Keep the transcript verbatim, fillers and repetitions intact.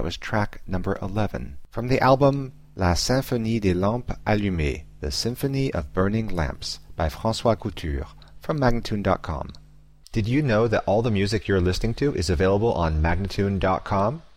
was track number eleven, from the album La Symphonie des Lampes Allumées, The Symphony of Burning Lamps, by François Couture, from Magnatune dot com. Did you know that all the music you're listening to is available on Magnatune dot com?